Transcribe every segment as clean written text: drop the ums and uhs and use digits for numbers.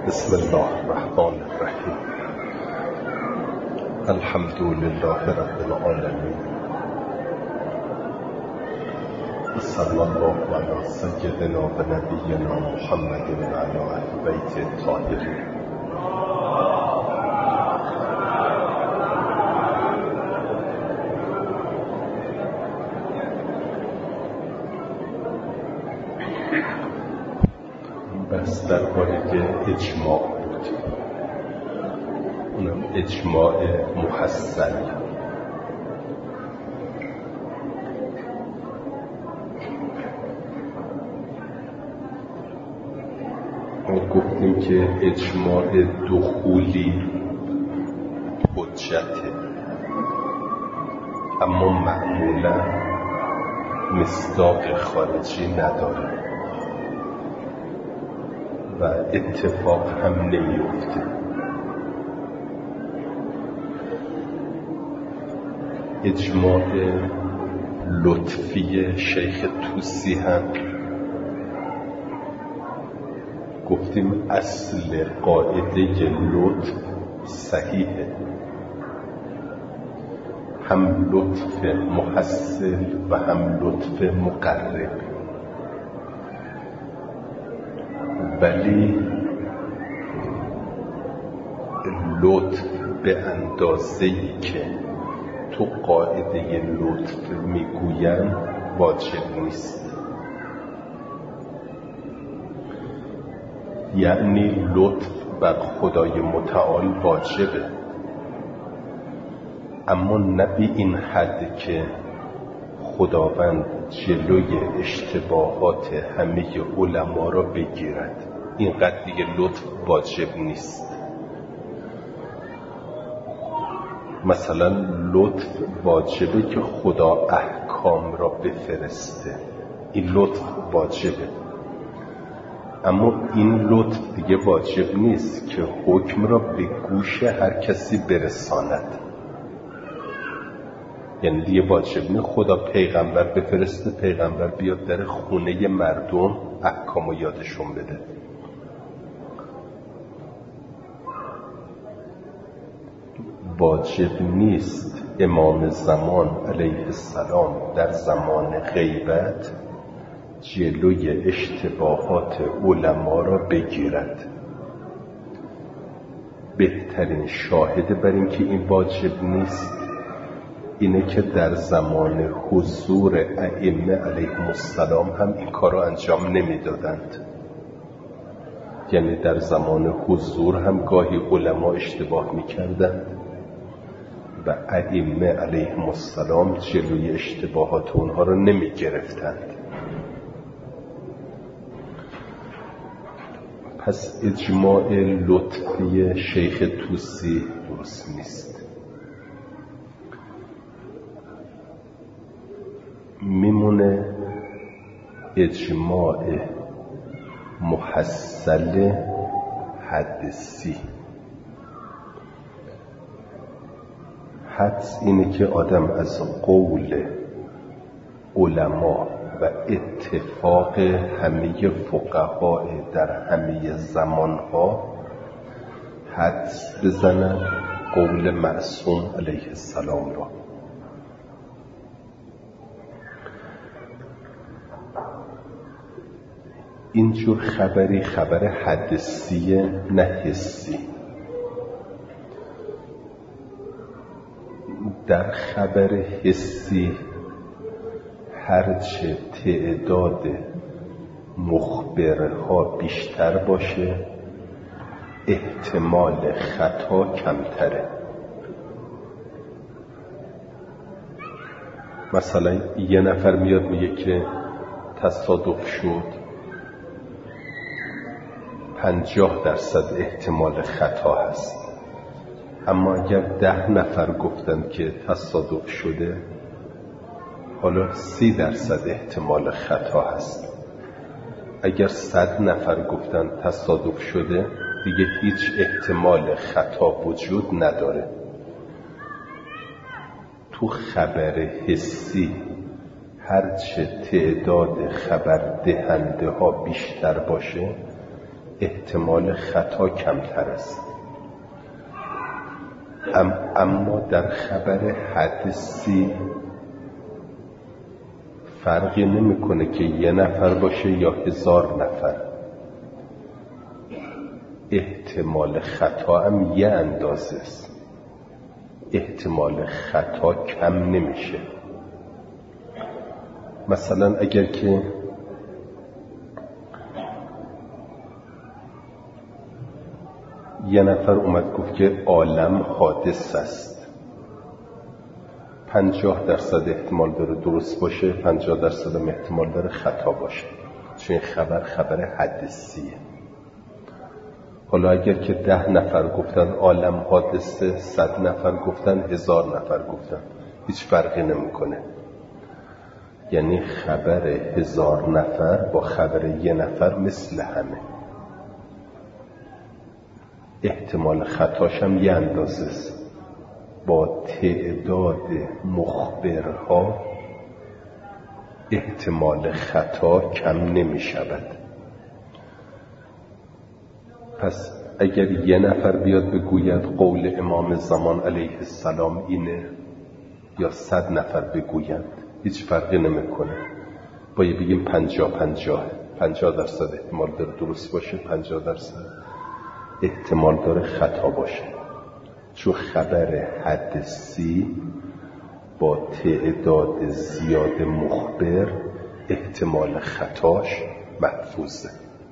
بسم الله الرحمن الرحیم. الحمد لله رب العالمین. صلی الله علی سیدنا و نبینا محمد و علی اهل بیت الطاهرین. بس درباره اجماع بود، اونم اجماع محصل. ما گفتیم که اجماع دخولی حجته، اما معمولا مصداق خارجی نداره و اتفاق هم نمیفته. اجماع لطفی شیخ طوسی هم گفتیم اصل قاعده لطف صحیحه، هم لطف محصل و هم لطف مقرب، ولی لطف به اندازه‌ای که تو قاعده لطف میگوین واجب نیست. یعنی لطف بر خدای متعال واجبه، اما نه به این حد که خداوند جلوی اشتباهات همه علما را بگیرد. اینقدر دیگه لطف واجب نیست. مثلا لطف واجبه که خدا احکام را بفرسته، این لطف واجبه، اما این لطف دیگه واجب نیست که حکم را به گوش هر کسی برساند. یعنی دیگه واجب نیست خدا پیغمبر بفرسته، پیغمبر بیاد در خونه مردم احکامو یادشون بده. واجب نیست امام زمان علیه السلام در زمان غیبت جلوی اشتباهات علما را بگیرد. بهترین شاهد بر این که این واجب نیست اینه که در زمان حضور ائمه علیهم السلام هم این کار را انجام نمیدادند. یعنی در زمان حضور هم گاهی علما اشتباه میکردند و ائمه علیهم السلام جلوی اشتباهات اونها را نمیگرفتند. پس اجماع لطفی شیخ طوسی درست نیست. میمونه اجماع محصل حدسی. حدس اینه که آدم از قول علما و اتفاق همه فقها در همه زمانها حدس بزنن قول معصوم علیه السلام را. اینجور خبری خبر حدسی نه حسی. در خبر حسی هرچه تعداد مخبرها بیشتر باشه احتمال خطا کمتره. مثلا یه نفر میاد میگه که تصادف شد، 50% احتمال خطا هست، اما اگر 10 نفر گفتن که تصادف شده حالا 30% احتمال خطا هست. اگر 100 نفر گفتن تصادف شده دیگه هیچ احتمال خطا وجود نداره. تو خبر حسی هرچه تعداد خبر دهنده ها بیشتر باشه احتمال خطا کمتر است. اما در خبر حدیثی فرقی نمیکنه که 1 نفر باشه یا 1000 نفر. احتمال خطا هم یه اندازه است. احتمال خطا کم نمیشه. مثلا اگر که یه نفر اومد گفت که عالم حادث است، 50% احتمال داره درست باشه، 50% هم احتمال داره خطا باشه، چون خبر حدیثیه. حالا اگر که 10 نفر گفتن عالم حادثه، 100 نفر گفتن، 1000 نفر گفتن، هیچ فرقی نمیکنه. یعنی خبر 1000 نفر با خبر 1 نفر مثل همه. احتمال خطاش هم یه اندازه است. با تعداد مخبرها احتمال خطا کم نمی شود. پس اگر 1 نفر بیاد بگوید قول امام زمان علیه السلام اینه، یا 100 نفر بگویند، هیچ فرقی نمیکنه. باید بگیم 50% احتمال داره درست باشه، 50% احتمال داره خطا باشه. چون خبر حدیثی با تعداد زیاد مخبر احتمال خطاش محفوظه.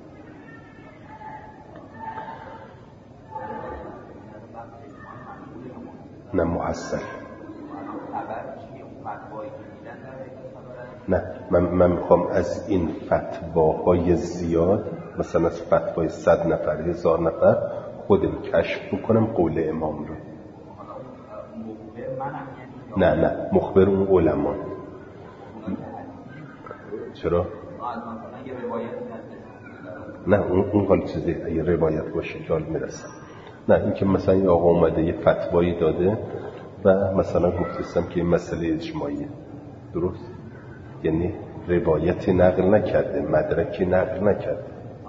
نه محصل. نه، من میخوام از این فتواهای زیاد، مثلا از فتوای 100 نفر 1000 نفر خودم کشف بکنم قول امام رو. نه مخبر اون علما. چرا؟ نه اون حال چیزی اگه روایت باشه که حال میرسم. نه این که مثلا یه آقا اومده یه فتوایی داده و مثلا گفتستم که این مسئله اجماعیه، درست؟ یعنی روایتی نقل نکرده، مدرکی نقل نکرده.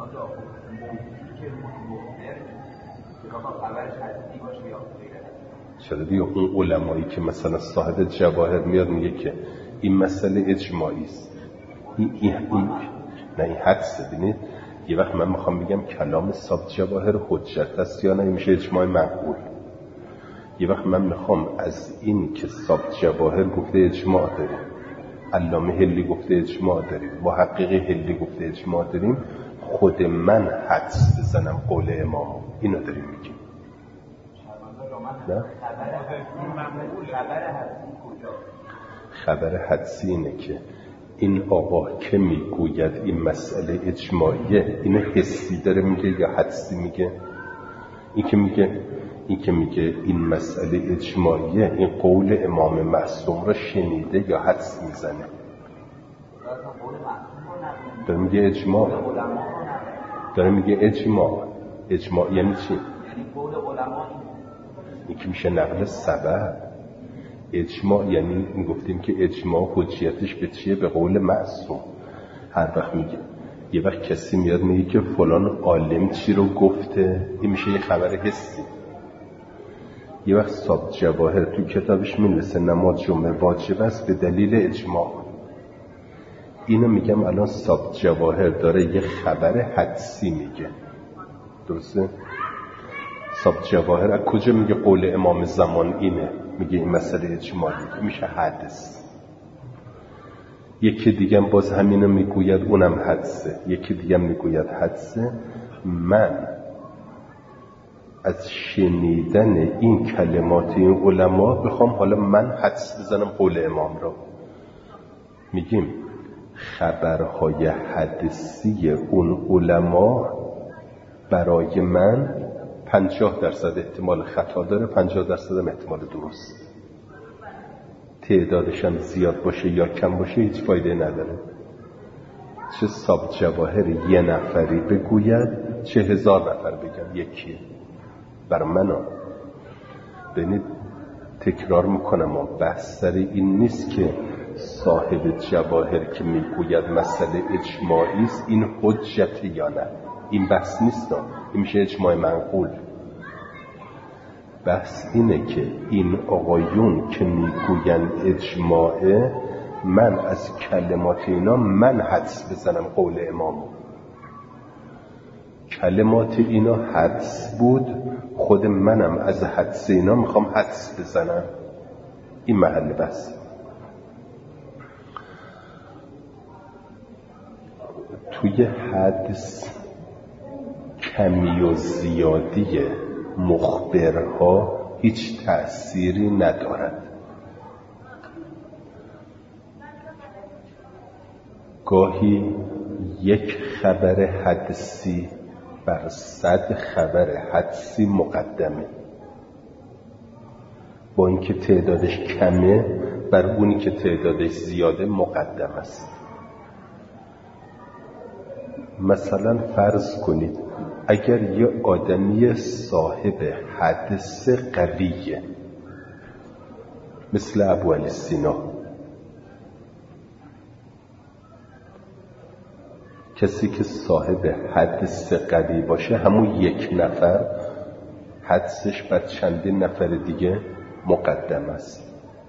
چرا دیگه اون علمایی که مثلا صاحب جواهر میاد میگه که این مسئله اجماعی است، این حدسه. ببینید یه وقت من میخوام بگم کلام صاحب جواهر حجت است یا نه، میشه اجماع معقول. یه وقت من میخوام از این که صاحب جواهر گفته اجماع داریم، علامه هلی گفته اجماع داریم، محقق هلی گفته اجماع داریم، خود من حدس بزنم قول امامو، اینو داریم میگیم. نه؟ خبر حدسی اینه که این آقا که میگوید این مسئله اجماعیه، اینو حسی داره میگه یا حدسی میگه؟ این که میگه این مسئله اجماعیه، این قول امام معصوم را شنیده یا حدس میزنه؟ داره میگه اجماع. داره میگه اجماع یعنی چی؟ این که میشه نقل سبب. اجماع یعنی این گفتیم که اجماع حجیتش به چیه؟ به قول معصوم. هر وقت میگه، یه وقت کسی میاد میگه که فلان عالم چی رو گفته، این میشه یه خبر حسی. یه وقت صاحب جواهر تو کتابش مینویسه نماز جمعه واجب است به دلیل اجماع. اینو میگم الان صاحب جواهر داره یه خبر حدسی میگه، درسته؟ صاحب جواهر از کجا میگه قول امام زمان اینه؟ میگه این مسئله اجماعی، میشه حدس. یکی دیگه باز همینو میگوید، اونم حدسه. یکی دیگه میگوید حدسه. من از شنیدن این کلمات این علما بخوام حالا من حدس بزنم قول امام را، میگیم خبرهای حدسی اون علما برای من 50% احتمال خطا داره، 50% هم احتمال درست. تعدادش هم زیاد باشه یا کم باشه هیچ فایده نداره. چه صاحب جواهر 1 نفری بگوید، چه 1000 نفر بگن، یکیه. برای من ببینید تکرار میکنم، بحث سر این نیست که صاحب جواهر که میگوید مسئله اجماعی است این حجت یا نه. این بحث نیست، این میشه اجماع منقول. بحث اینه که این آقایون که میگوین اجماعه، من از کلمات اینا من حدس بزنم قول امامو. کلمات اینا حدس بود، خود منم از حدس اینا میخوام حدس بزنم. این محل بحث. توی حدس کمی و زیادی مخبرها هیچ تأثیری ندارد. گاهی یک خبر حدسی بر 100 خبر حدسی مقدمه، با اینکه تعدادش کمه بر اونی که تعدادش زیاده مقدم است. مثلا فرض کنید اگر یه آدمی صاحب حدس قویه مثل ابوعلی سینا، کسی که صاحب حدس قوی باشه همون یک نفر حدسش بر چندین نفر دیگه مقدم است.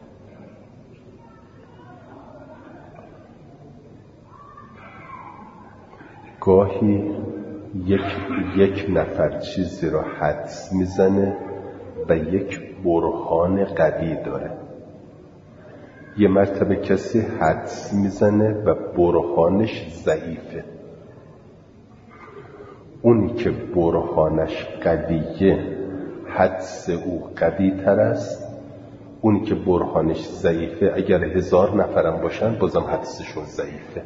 گاهی یک نفر چیزی رو حدس میزنه و یک برهان قوی داره. یه مرتبه کسی حدس میزنه و برهانش ضعیفه. اونی که برهانش قویه حدس او قوی تر است، اونی که برهانش ضعیفه اگر 1000 نفرم باشن بازم حدسشون ضعیفه.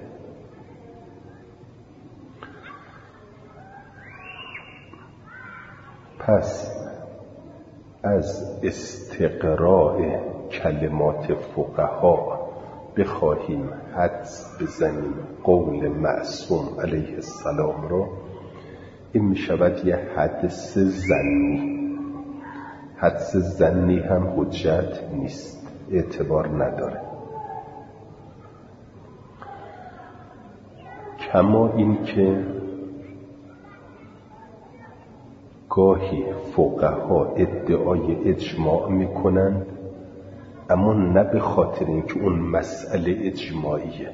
پس از استقراء کلمات فقها بخواهیم حدس بزنیم قول معصوم علیه السلام رو، این می شود یه حدس ظنی. حدس ظنی هم حجت نیست، اعتبار نداره. کما این که گاهی فقها ادعای اجماع میکنند اما نه به خاطر اینکه اون مسئله اجماعیه.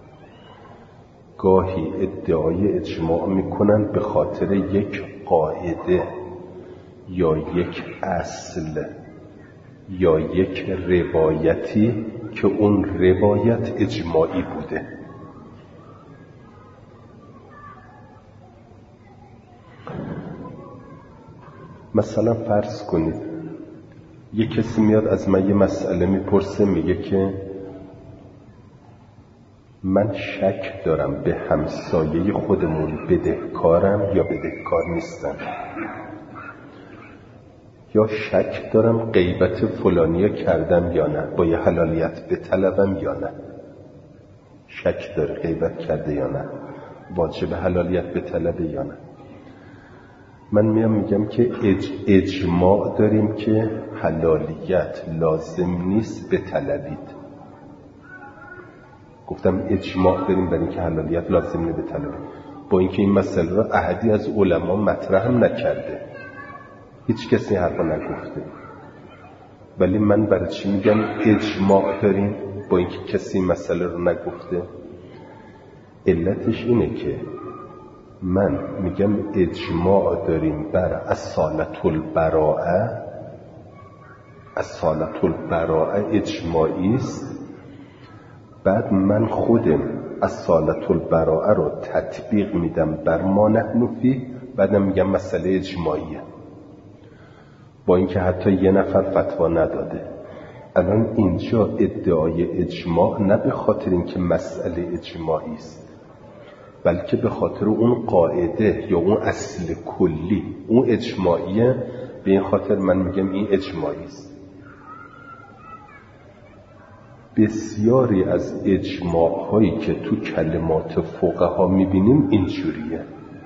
گاهی ادعای اجماع میکنند به خاطر یک قاعده یا یک اصل یا یک روایتی که اون روایت اجماعی بوده. مثلا فرض کنید یک کسی میاد از من یه مسئله میپرسه، میگه که من شک دارم به همسایه خودمون بدهکارم یا بدهکار نیستم، یا شک دارم غیبت فلانیه کردم یا نه، با یه حلالیت بطلبم یا نه. شک داره غیبت کرده یا نه، واجب حلالیت بطلبه یا نه. من میگم که اجماع داریم که حلالیت لازم نیست بطلبید. گفتم اجماع داریم برای اینکه حلالیت لازم نیست بطلبید، با اینکه این مسئله را احدی از علما مطرح هم نکرده، هیچ کسی حرفا نگفته، ولی من برای چی میگم اجماع داریم با اینکه کسی مسئله رو نگفته؟ علتش اینه که من میگم اجماع داریم بر اصالت البراءه. اصالت البراءه اجماعی است، بعد من خودم اصالت البراءه رو تطبیق میدم بر ما نحن فیه، بعدم میگم مسئله اجماعیه، با اینکه حتی یه نفر فتوا نداده. الان اینجا ادعای اجماع نه به خاطر اینکه مسئله اجماعی است، بلکه به خاطر اون قاعده یا اون اصل کلی اون اجماعیه. به این خاطر من میگم این اجماعی است. بسیاری از اجماع هایی که تو کلمات فقها میبینیم اینجوریه.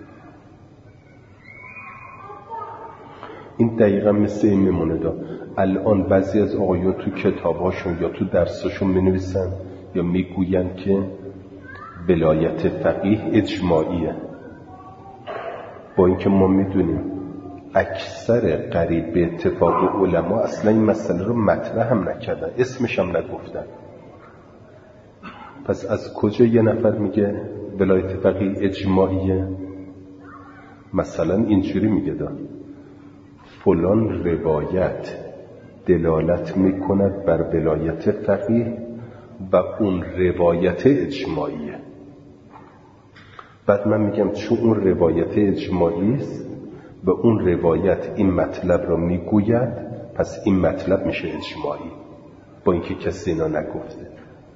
این دقیقا مثل این میمونه الان بعضی از آقایون تو کتاباشون یا تو درساشون مینویسن یا میگوین که ولایت فقیه اجماعیه. با اینکه ما میدونیم اکثر قریب به اتفاق علما اصلا این مسئله رو مطرح هم نکردن، اسمش هم نگفتن. پس از کجا یه نفر میگه ولایت فقیه اجماعیه؟ مثلا اینجوری میگه فلان روایت دلالت میکند بر ولایت فقیه و اون روایت اجماعیه. بعد من میگم چون اون روایت اجماعی است و اون روایت این مطلب رو میگوید، پس این مطلب میشه اجماعی، با اینکه کسی اینا نگفته.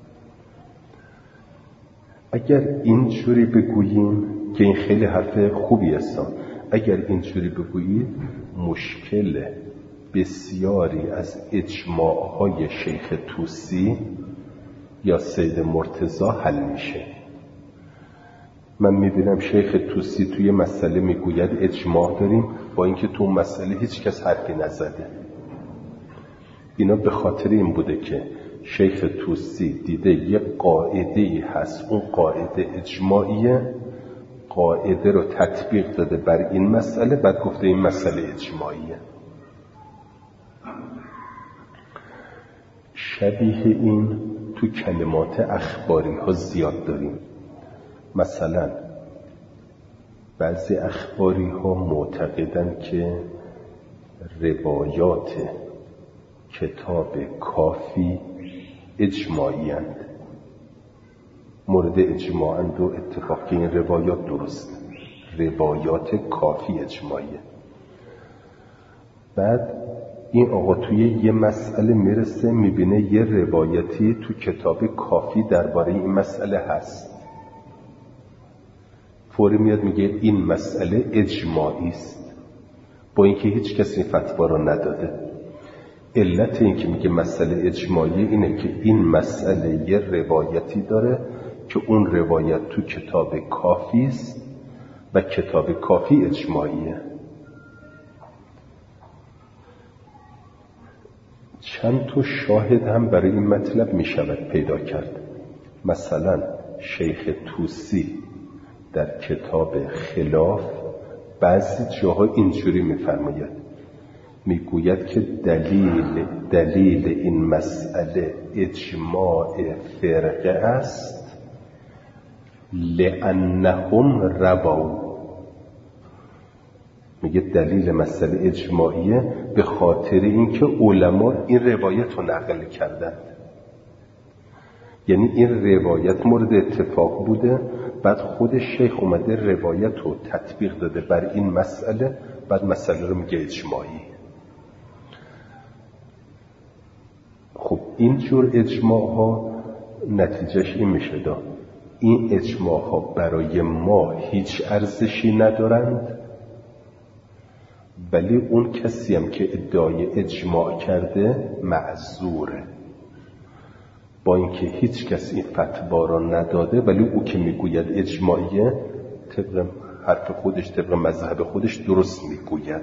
اگر اینجوری بگوییم که این خیلی حرف خوبی است، اگر اینجوری بگویید مشکل بسیاری از اجماعهای شیخ طوسی یا سید مرتضی حل میشه. من میبینم شیخ طوسی توی مسئله میگوید اجماع داریم، با اینکه تو مسئله هیچ کس حرفی نزده. اینا به خاطر این بوده که شیخ طوسی دیده یه قاعده‌ای هست، اون قاعده اجماعیه، قاعده رو تطبیق داده بر این مسئله، بعد گفته این مسئله اجماعیه. شبیه این تو کلمات اخباری ها زیاد داریم. مثلا بعضی اخباری ها معتقدن که روایات کتاب کافی اجماعی اند، مورد اجماع اند و اتفاق که این روایات درست، روایات کافی اجماعیه. بعد این آقا توی یه مسئله میرسه، میبینه یه روایتی تو کتاب کافی درباره این مسئله هست، فوری میاد میگه این مسئله اجماعی است، با اینکه هیچ کسی فتوا رو نداده. علت این که میگه مسئله اجماعی اینه که این مسئله یه روایتی داره که اون روایت تو کتاب کافی است و کتاب کافی اجماعیه. چند تا شاهد هم برای این مطلب میشود پیدا کرد. مثلا شیخ طوسی در کتاب خلاف بعضی جاها اینجوری میفرماید، میگوید که دلیل این مسئله اجماع فرقه است لأنهم رواو. میگه دلیل مسئله اجماعیه به خاطر اینکه علما این روایت رو نقل کردن، یعنی این روایت مورد اتفاق بوده، بعد خود شیخ اومده روایت رو تطبیق داده بر این مسئله، بعد مسئله رو میگه اجماعی. خب این جور اجماع ها نتیجهش این میشه این اجماع ها برای ما هیچ ارزشی ندارند، ولی اون کسی هم که ادعای اجماع کرده معذوره، با اینکه هیچ کس این فتوا را نداده، ولی او که میگوید اجماعیه طبق حرف خودش، طبق مذهب خودش درست میگوید.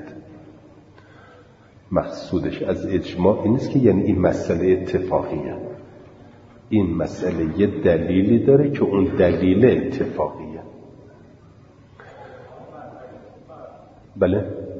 مقصودش از اجماع این نیست که یعنی این مسئله اتفاقیه، این مسئله یه دلیلی داره که اون دلیل اتفاقیه. بله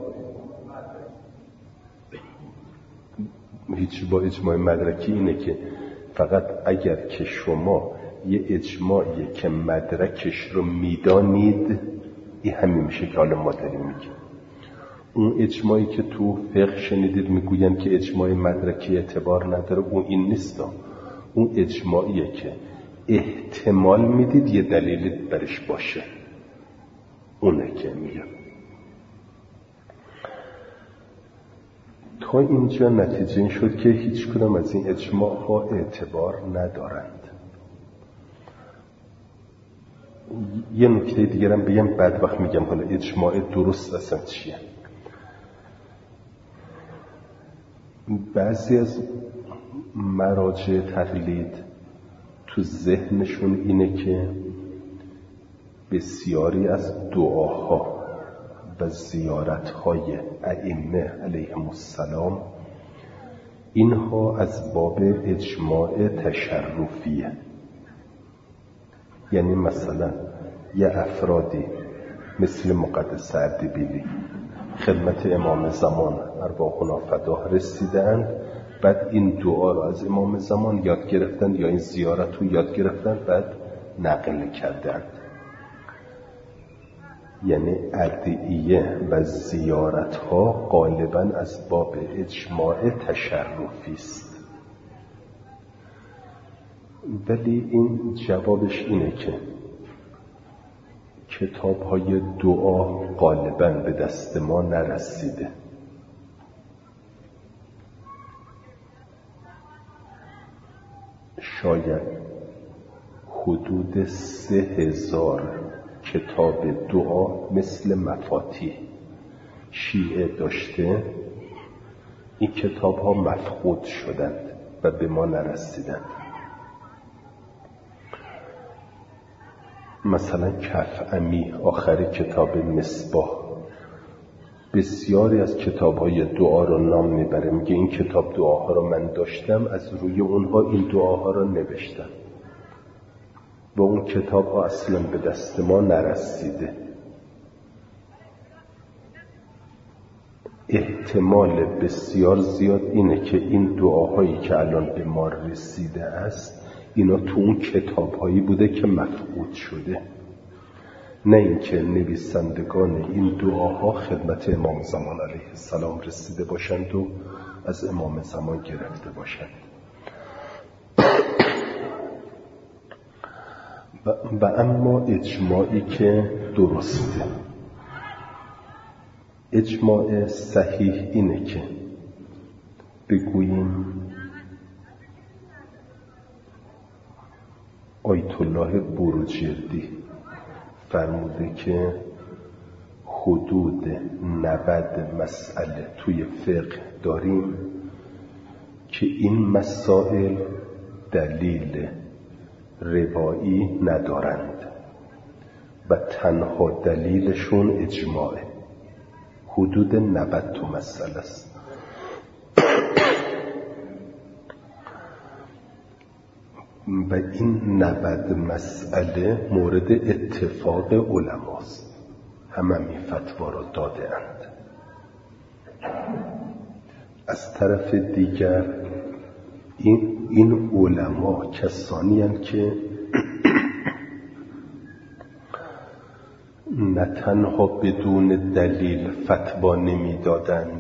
هیچ با اجماع مدرکی اینه که فقط اگر که شما یه اجماعیه که مدرکش رو میدانید، این همین میشه که حالا ما داریم میگیم. اون اجماعی که تو فقه شنیدید میگوین که اجماع مدرکی اعتبار نداره، اون این نیست. اون اجماعیه که احتمال میدید یه دلیلی برش باشه، اونه که میگم. تا اینجا نتیجه این شد که هیچ کدام از این اجماع ها اعتبار ندارند. یه نکته دیگر هم بگم، بعد وقت میگم حالا اجماع درست اصلا چیه. بعضی از مراجع تقلید تو ذهنشون اینه که بسیاری از دعاها و زیارتهای ائمه علیهم السلام اینها از باب اجماع تشرفیه. یعنی مثلا یه افرادی مثل مقدس اردبیلی خدمت امام زمان ارواحنا فداه رسیدند، بعد این دعا رو از امام زمان یاد گرفتن یا این زیارت رو یاد گرفتن بعد نقل کردن. یعنی ادعیه و زیارت ها غالبا از باب اجماع تشرفی است، ولی این جوابش اینه که کتاب های دعا غالبا به دست ما نرسیده. شاید حدود 3000 کتاب دعا مثل مفاتیح شیعه داشته، این کتاب ها مفقود شدند و به ما نرسیدند. مثلا کف امی آخر کتاب مصباح بسیاری از کتاب های دعا رو نام میبره، میگه این کتاب دعاها رو من داشتم، از روی اونها این دعاها رو نوشتم و اون کتاب ها اصلا به دست ما نرسیده. احتمال بسیار زیاد اینه که این دعاهایی که الان به ما رسیده است اینا تو اون کتاب‌هایی بوده که مفقود شده، نه اینکه نویسندگان این دعاها خدمت امام زمان علیه السلام رسیده باشند و از امام زمان گرفته باشند. و اما اجماعی که درسته، اجماع صحیح اینه که بگوییم آیت الله بروجردی فرموده که حدود 90 مسئله توی فقه داریم که این مسائل دلیل روایی ندارند و تنها دلیلشون اجماعه. حدود 90 تا مسئله است. و این 90 مسئله مورد اتفاق علماست، همه این فتوا را داده اند. از طرف دیگر این علما کسانی هستند که نه تنها بدون دلیل فتوا نمی دادند،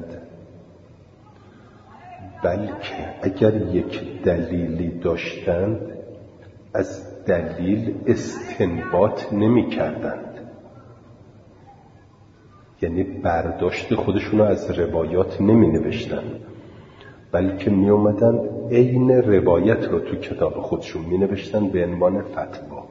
بلکه اگر یک دلیلی داشتند از دلیل استنباط نمی کردند، یعنی برداشت خودشون از روایات نمی نوشتند، بلکه می اومدن عین روایت رو تو کتاب خودشون می نوشتن به عنوان فتوا.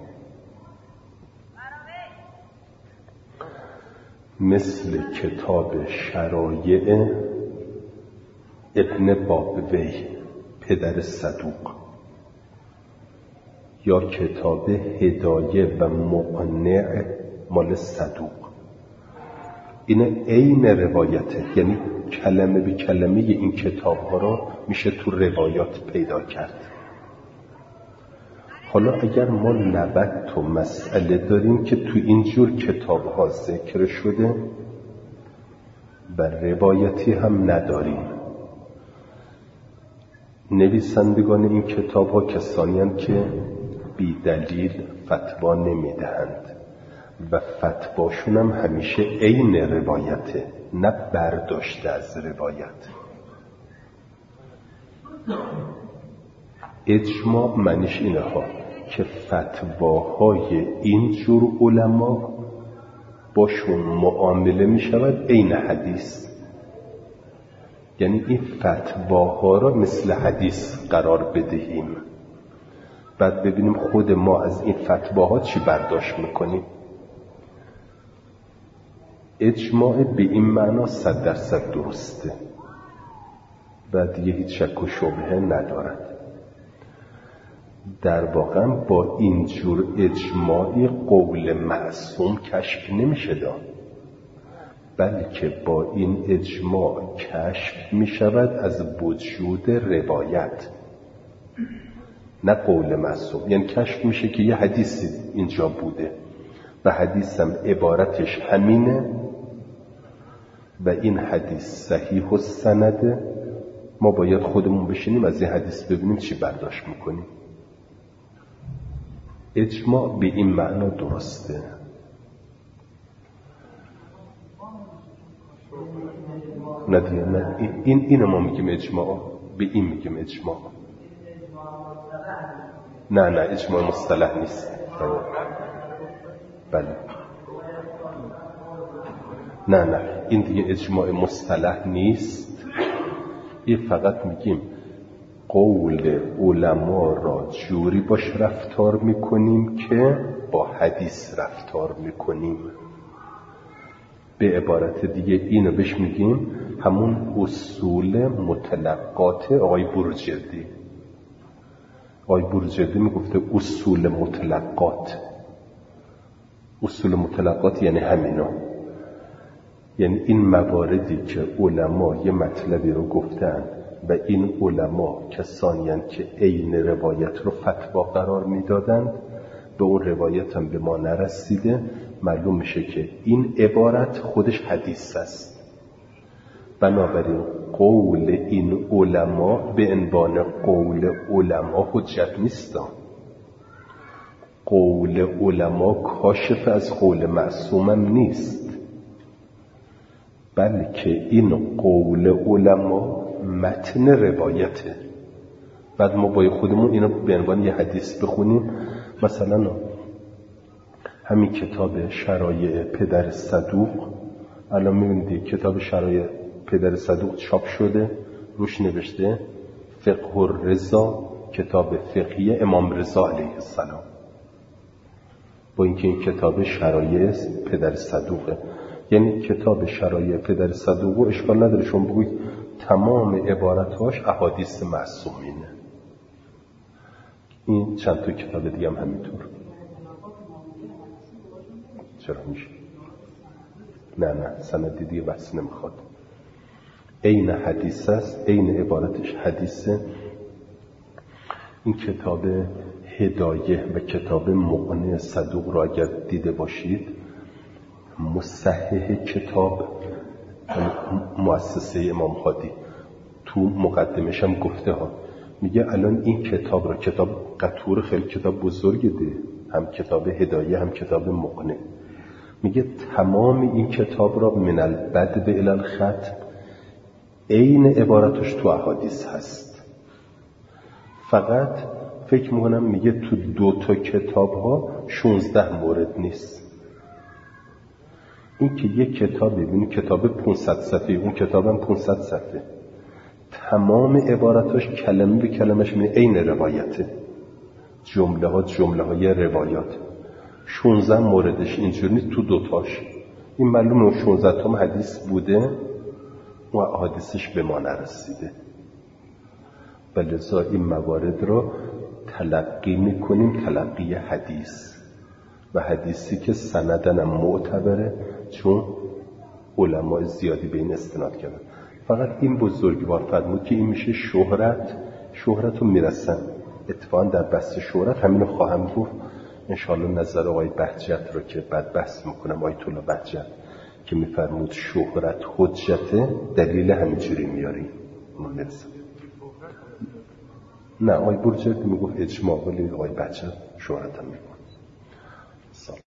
مثل کتاب شرایع ابن بابوی پدر صدوق یا کتاب هدایه و مقنع مال صدوق، این عین روایته، یعنی کلمه به کلمه این کتاب ها را میشه تو روایات پیدا کرد. حالا اگر ما 90 تا مسئله داریم که تو اینجور کتاب ها ذکر شده و روایتی هم نداریم، نویسندگان این کتاب ها کسانی هستند که بی دلیل فتوا نمی دهند و فتواشون هم همیشه عین روایته، نه برداشته از روایت. اجماع معنیش اینه ها که فتواهای اینجور علما باشون معامله می شود عین حدیث، یعنی این فتواها را مثل حدیث قرار بدهیم، بعد ببینیم خود ما از این فتواها چی برداشت میکنیم. اجماع به این معنا 100% درسته و دیگه هیچ شک و شبهه ندارد. در واقع با اینجور اجماعی قول معصوم کشف نمیشه داد، بلکه با این اجماع کشف میشود از وجود روایت، نه قول معصوم. یعنی کشف میشه که یه حدیثی اینجا بوده، و حدیثم عبارتش همینه و این حدیث صحیح و سنده، ما باید خودمون بشینیم از این حدیث ببینیم چی برداشت میکنیم. اجماع به این معنا درسته. نه دیگه، نه این ما میگیم اجماع، به این میگیم اجماع. نه اجماع مصطلح نیست. بله نه این دیگه اجماع مصطلح نیست. این فقط میگیم قول علما را جوری باش رفتار میکنیم که با حدیث رفتار میکنیم. به عبارت دیگه اینو بهش میگیم همون اصول مطلقات آقای بروجردی. آقای بروجردی میگفته اصول مطلقات. اصول مطلقات یعنی همینا، یعنی این مواردی که علما یه مطلبی رو گفتن و این علما کسانی هستند که عین روایت رو فتوا قرار میدادند، به اون روایت هم به ما نرسیده، معلوم میشه که این عبارت خودش حدیث است. بنابراین قول این علما به عنوان قول علما حجت نیست. قول علما کاشف از قول معصوم هم نیست، بلکه این قول علما متن روایته. بعد ما با خودمون اینو به عنوان یه حدیث بخونیم. مثلا همین کتاب شرایع پدر صدوق، الان میبینید کتاب شرایع پدر صدوق چاپ شده، روش نوشته فقه الرضا، کتاب فقهی امام رضا علیه السلام. با اینکه این کتاب شرایع پدر صدوقه، یعنی کتاب شرایع پدر صدوق اشکال نداره شما بگوید تمام عبارتاش احادیث معصومینه. این چند تا کتاب دیگه هم همینطور. چرا میشه؟ نه سند دیگه بحث نمیخواد. عین حدیث است، عین عبارتش حدیثه. این کتاب هدایه و کتاب مغنی صدوق را اگر دیده باشید، مصحح کتاب مؤسسه امام هادی تو مقدمش هم گفته ها، میگه الان این کتاب را، کتاب قطور خیلی کتاب بزرگی ده، هم کتاب هدایه هم کتاب مغنی، میگه تمام این کتاب را من البدء الی الختم عین عبارتش تو احادیث هست. فقط فکر میکنم میگه تو 2 کتاب ها 16 مورد نیست. این که یک کتاب ببینید، کتاب 500 صفحه، اون کتاب هم 500 صفحه، تمام عبارتاش کلمه به کلمش میگه عین روایته، جمله های روایات. 16 موردش اینجوری نیست تو 2 این معلومه اون 16 تا حدیث بوده و حدیثش به ما نرسیده. بلذا این موارد رو تلقی میکنیم تلقی حدیث، و حدیثی که سندن هم معتبره چون علماء زیادی به این استناد کردن. فقط این بزرگوار فرمود که این میشه شهرت رو میرسن. اتفاقا در بحث شهرت همینو خواهم گفت انشاءالله، نظر آقای بهجت رو که بعد بحث میکنم، آیت الله بهجت که میفرمود شهرت حجته، دلیل همینجوری میاریم نرسن. نه آقای بروجردی میگفت اجماع، ولی آقای بهجت شهرت هم میگفت.